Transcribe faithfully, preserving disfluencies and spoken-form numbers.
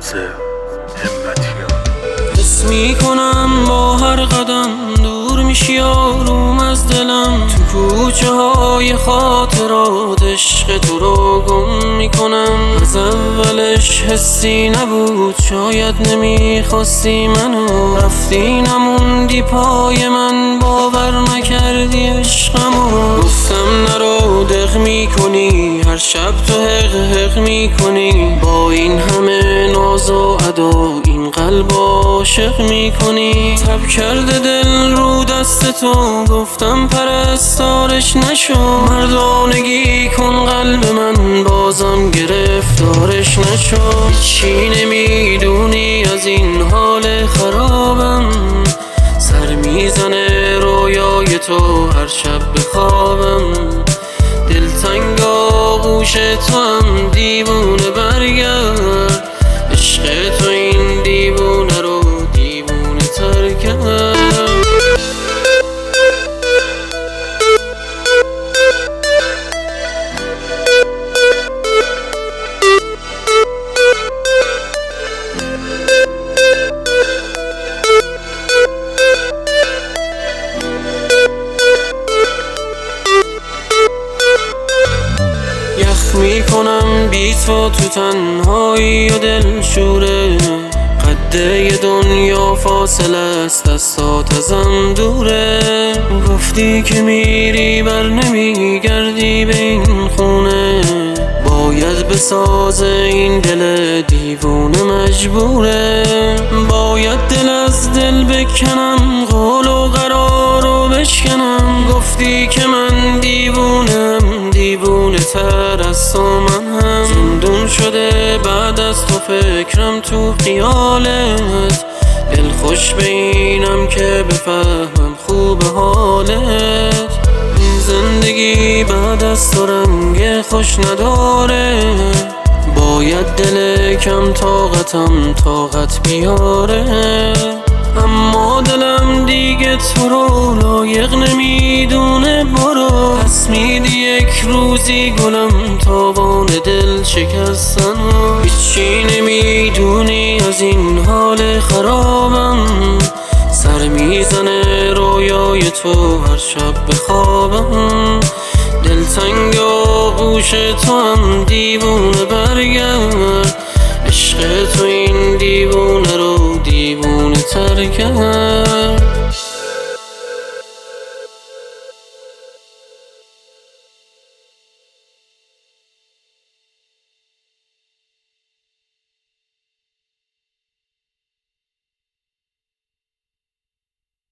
همتیان. حس میکنم با هر قدم دور میشی آروم از دلم، تو کوچه های خاطرات عشق تو رو گم میکنم. از اولش حسی نبود، شاید نمیخواستی منو، رفتی نموندی پای من، باور نکردی عشقمو. گفتم نرو دق میکنی، هر شب تو حق حق میکنی، با این همه ناز و ادا این قلب عاشق میکنی. تب کرده دل رو دست تو، گفتم پرستارش نشو، مردانگی کن قلب من، بازم گرفتارش نشو. هیچی نمیدونی از این حال خرابم، سر میزنه رویای تو هر شب بخوابم. دلتنگ آغوش تو هم دیوونه، برگرد عشق تو این دیوونه رو دیوونه تر کرد. یخ میکنم بی تو تو تنهایی و دل شوره، قده دنیا فاصله است، دستات ازم دوره. گفتی که میری بر نمیگردی به این خونه، باید بسازه این دل دیوونه مجبوره. باید دل از دل بکنم، قول و قرار رو بشکنم. گفتی که من دیوونم، دیوونه تر از تو من هم. زندون شده بعد از تو فکرم تو خیالت، دل خوش به اینم که بفهمم خوب حالت. این زندگی بعد از تو رنگ خوش نداره، باید دل کم طاقتم طاقت بیاره. اما دلم دیگه تو رو لایق نمیدونه، برو پس میدی یک روزی گلم تاوان دل شکستن. هیچی نمیدونی از این حال خرابم، سر میزنه رویای تو هر شب بخوابم. دلتنگ آغوش تو هم دیوونه، برگرد عشق تو این دیوونه رو دیوونه تر کرد.